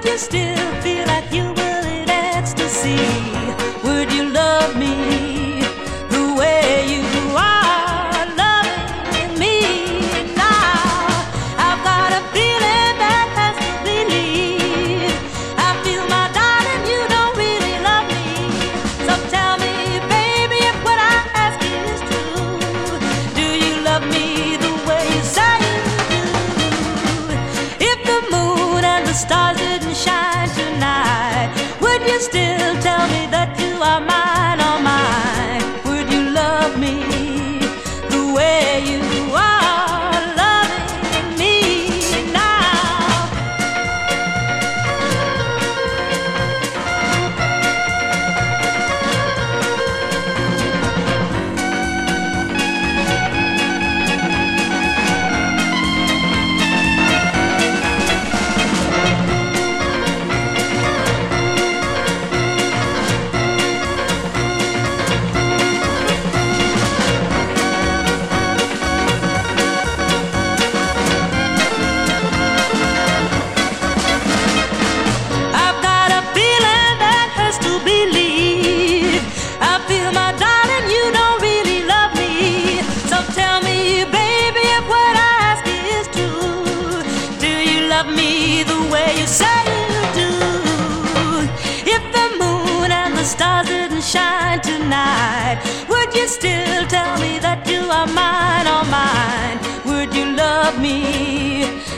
would you still feel like you were in ecstasy? Would you love me the way you are loving me now? I've got a feeling that has to believe. I feel, my darling, you don't really love me. So tell me, baby, if what I ask is true. Do you love me the way you say you do? If the moon and the stars didn't shine tonight, would you still tell me that you are mine, oh mine? Would you love me the way you are loving me now? I've got a feeling that has to believe. I feel, my darling, you don't really love me. So tell me, baby, if what I ask is true. Do you love me the way you say you do? If the moon and the stars didn't shine tonight, would you still tell me that you are mine, oh mine? Would you love me